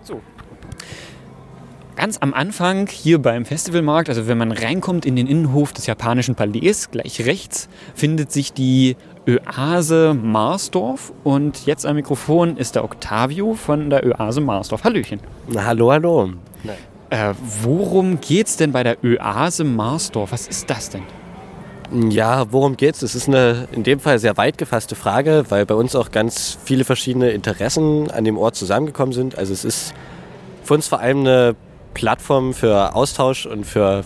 So. Ganz am Anfang hier beim Festivalmarkt, also wenn man reinkommt in den Innenhof des japanischen Palais, gleich rechts findet sich die Oase Marsdorf und jetzt am Mikrofon ist der Octavio von der Oase Marsdorf. Hallöchen. Na, hallo. Worum geht's denn bei der Oase Marsdorf? Was ist das denn? Ja, worum geht's? Das ist eine in dem Fall sehr weit gefasste Frage, weil bei uns auch ganz viele verschiedene Interessen an dem Ort zusammengekommen sind. Also es ist für uns vor allem eine Plattform für Austausch und für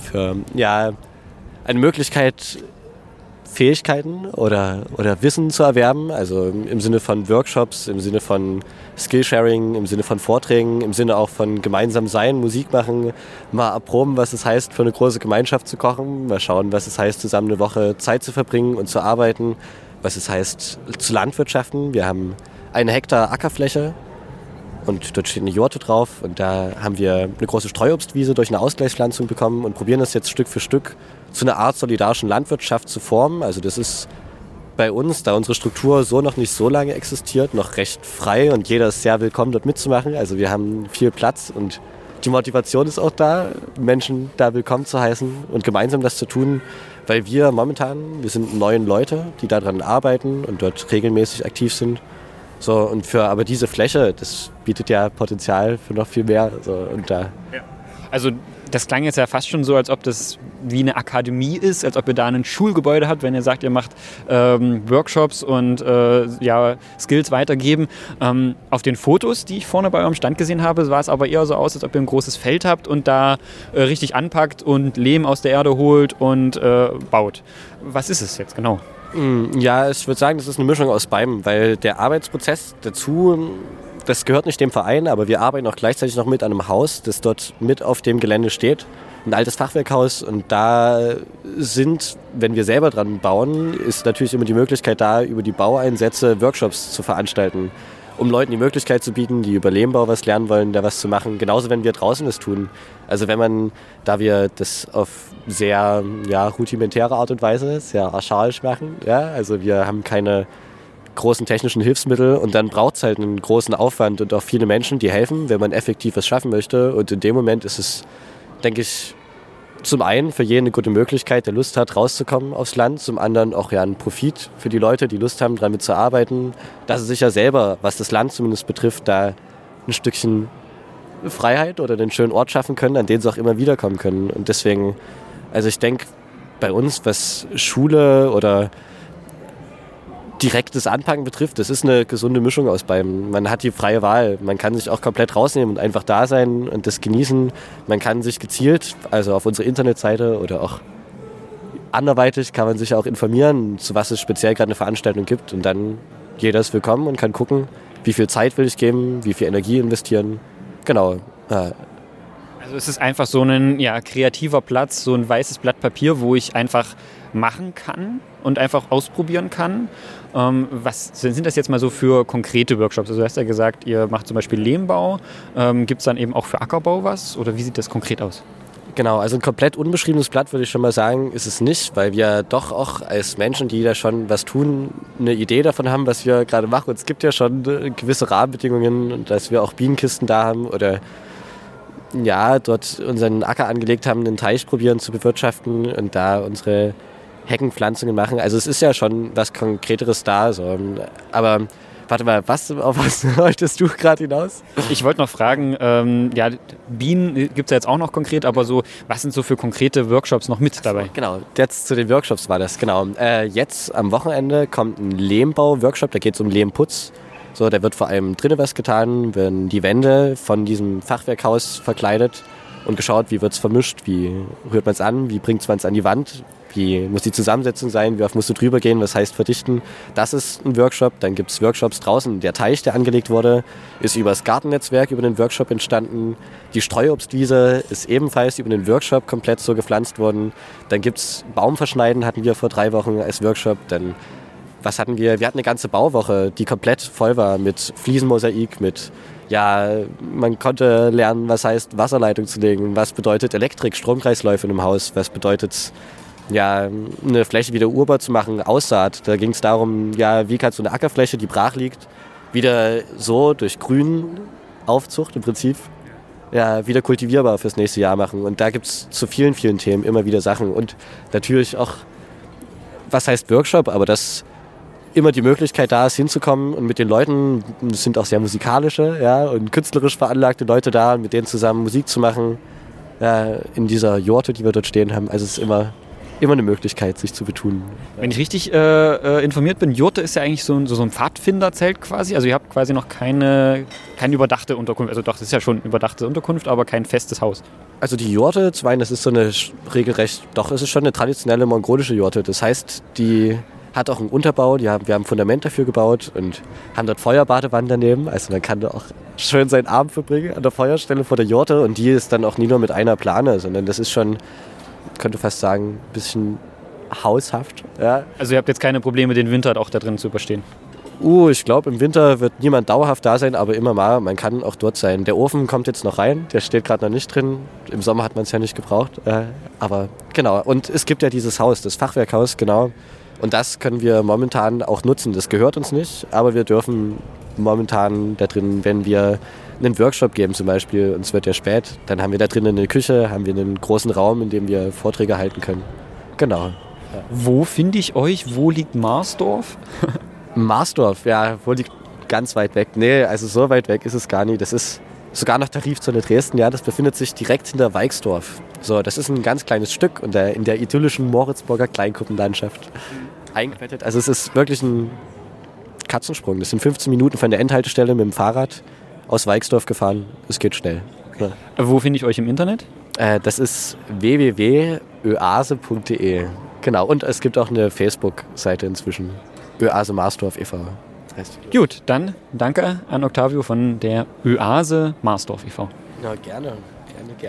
eine Möglichkeit, Fähigkeiten oder Wissen zu erwerben. Also im Sinne von Workshops, im Sinne von Skillsharing, im Sinne von Vorträgen, im Sinne auch von gemeinsam sein, Musik machen, mal erproben, was es heißt, für eine große Gemeinschaft zu kochen, mal schauen, was es heißt, zusammen eine Woche Zeit zu verbringen und zu arbeiten, was es heißt, zu landwirtschaften. Wir haben 1 Hektar Ackerfläche. Und dort steht eine Jurte drauf und da haben wir eine große Streuobstwiese durch eine Ausgleichspflanzung bekommen und probieren das jetzt Stück für Stück zu einer Art solidarischen Landwirtschaft zu formen. Also das ist bei uns, da unsere Struktur so noch nicht so lange existiert, noch recht frei und jeder ist sehr willkommen, dort mitzumachen. Also wir haben viel Platz und die Motivation ist auch da, Menschen da willkommen zu heißen und gemeinsam das zu tun, weil wir sind 9 Leute, die daran arbeiten und dort regelmäßig aktiv sind. So, und aber diese Fläche, das bietet ja Potenzial für noch viel mehr. So, und ja. Also das klang jetzt ja fast schon so, als ob das wie eine Akademie ist, als ob ihr da ein Schulgebäude habt, wenn ihr sagt, ihr macht Workshops und Skills weitergeben. Auf den Fotos, die ich vorne bei eurem Stand gesehen habe, sah es aber eher so aus, als ob ihr ein großes Feld habt und da richtig anpackt und Lehm aus der Erde holt und baut. Was ist es jetzt genau? Ja, ich würde sagen, das ist eine Mischung aus beidem, weil der Arbeitsprozess dazu, das gehört nicht dem Verein, aber wir arbeiten auch gleichzeitig noch mit an einem Haus, das dort mit auf dem Gelände steht, ein altes Fachwerkhaus und da wenn wir selber dran bauen, ist natürlich immer die Möglichkeit da, über die Baueinsätze Workshops zu veranstalten, um Leuten die Möglichkeit zu bieten, die über Lehmbau was lernen wollen, da was zu machen, genauso wenn wir draußen das tun. Also da wir das auf sehr rudimentäre Art und Weise, sehr archaisch machen, also wir haben keine großen technischen Hilfsmittel und dann braucht es halt einen großen Aufwand und auch viele Menschen, die helfen, wenn man effektiv was schaffen möchte und in dem Moment ist es, denke ich, zum einen für jeden eine gute Möglichkeit, der Lust hat, rauszukommen aufs Land, zum anderen auch ein Profit für die Leute, die Lust haben, damit zu arbeiten, dass sie sich ja selber, was das Land zumindest betrifft, da ein Stückchen Freiheit oder einen schönen Ort schaffen können, an den sie auch immer wiederkommen können. Und deswegen, also ich denke, bei uns, was Schule oder direktes Anpacken betrifft, das ist eine gesunde Mischung aus beidem. Man hat die freie Wahl. Man kann sich auch komplett rausnehmen und einfach da sein und das genießen. Man kann sich gezielt, also auf unserer Internetseite oder auch anderweitig kann man sich auch informieren, zu was es speziell gerade eine Veranstaltung gibt. Und dann jeder ist willkommen und kann gucken, wie viel Zeit will ich geben, wie viel Energie investieren. Genau. Also es ist einfach so ein kreativer Platz, so ein weißes Blatt Papier, wo ich einfach machen kann und einfach ausprobieren kann. Was sind das jetzt mal so für konkrete Workshops? Also du hast ja gesagt, ihr macht zum Beispiel Lehmbau. Gibt es dann eben auch für Ackerbau was? Oder wie sieht das konkret aus? Genau, also ein komplett unbeschriebenes Blatt würde ich schon mal sagen, ist es nicht, weil wir doch auch als Menschen, die da schon was tun, eine Idee davon haben, was wir gerade machen. Und es gibt ja schon gewisse Rahmenbedingungen, dass wir auch Bienenkisten da haben oder dort unseren Acker angelegt haben, einen Teich probieren zu bewirtschaften und da unsere Heckenpflanzungen machen. Also es ist ja schon was Konkreteres da. So. Aber warte mal, auf was wolltest du gerade hinaus? Ich wollte noch fragen, Bienen gibt es ja jetzt auch noch konkret, aber so, was sind so für konkrete Workshops noch mit dabei? Genau, jetzt zu den Workshops war das, genau. Jetzt am Wochenende kommt ein Lehmbau-Workshop, da geht es um Lehmputz. So, da wird vor allem drinnen was getan, werden die Wände von diesem Fachwerkhaus verkleidet und geschaut, wie wird es vermischt, wie rührt man es an, wie bringt man es an die Wand, wie muss die Zusammensetzung sein, wie oft musst du drüber gehen, was heißt verdichten. Das ist ein Workshop. Dann gibt es Workshops draußen. Der Teich, der angelegt wurde, ist über das Gartennetzwerk über den Workshop entstanden. Die Streuobstwiese ist ebenfalls über den Workshop komplett so gepflanzt worden. Dann gibt es Baumverschneiden, hatten wir vor 3 Wochen als Workshop. Dann was hatten wir? Wir hatten eine ganze Bauwoche, die komplett voll war mit Fliesenmosaik, man konnte lernen, was heißt Wasserleitung zu legen, was bedeutet Elektrik, Stromkreisläufe in einem Haus, was bedeutet eine Fläche wieder urbar zu machen, Aussaat. Da ging es darum, wie kannst du eine Ackerfläche, die brach liegt, wieder so durch Grün Aufzucht im Prinzip ja, wieder kultivierbar fürs nächste Jahr machen. Und da gibt es zu vielen, vielen Themen immer wieder Sachen. Und natürlich auch, was heißt Workshop, aber dass immer die Möglichkeit da ist, hinzukommen und mit den Leuten, es sind auch sehr musikalische ja, und künstlerisch veranlagte Leute da, mit denen zusammen Musik zu machen, ja, in dieser Jurte, die wir dort stehen haben. Also es ist immer eine Möglichkeit, sich zu betun. Wenn ich richtig informiert bin, Jurte ist ja eigentlich so ein Pfadfinderzelt quasi. Also ihr habt quasi noch keine überdachte Unterkunft. Also doch, das ist ja schon überdachte Unterkunft, aber kein festes Haus. Also die Jurte, das ist so eine regelrecht, doch es ist schon eine traditionelle mongolische Jurte. Das heißt, die hat auch einen Unterbau, wir haben ein Fundament dafür gebaut und haben dort Feuerbadewanne daneben. Also man kann da auch schön seinen Abend verbringen an der Feuerstelle vor der Jurte. Und die ist dann auch nie nur mit einer Plane, sondern das ist schon, könnte fast sagen, ein bisschen haushaft. Ja. Also ihr habt jetzt keine Probleme, den Winter auch da drin zu überstehen? Ich glaube, im Winter wird niemand dauerhaft da sein, aber immer mal, man kann auch dort sein. Der Ofen kommt jetzt noch rein, der steht gerade noch nicht drin. Im Sommer hat man es ja nicht gebraucht. Aber genau, und es gibt ja dieses Haus, das Fachwerkhaus, genau. Und das können wir momentan auch nutzen. Das gehört uns nicht, aber wir dürfen momentan da drin, wenn wir einen Workshop geben zum Beispiel, und es wird ja spät, dann haben wir da drinnen eine Küche, haben wir einen großen Raum, in dem wir Vorträge halten können. Genau. Ja. Wo finde ich euch? Wo liegt Marsdorf? Marsdorf, ja, wo liegt ganz weit weg? Nee, also so weit weg ist es gar nicht. Das ist sogar nach Tarifzone Dresden, ja, das befindet sich direkt hinter Weixdorf. So, das ist ein ganz kleines Stück in der idyllischen Moritzburger Kleinkuppenlandschaft eingebettet. Also es ist wirklich ein Katzensprung. Das sind 15 Minuten von der Endhaltestelle mit dem Fahrrad aus Weixdorf gefahren. Es geht schnell. Ja. Wo finde ich euch im Internet? Das ist www.oase.de. Genau, und es gibt auch eine Facebook-Seite inzwischen. Oase Marsdorf e.V. Gut, dann danke an Octavio von der Oase Marsdorf e.V. Ja, gerne.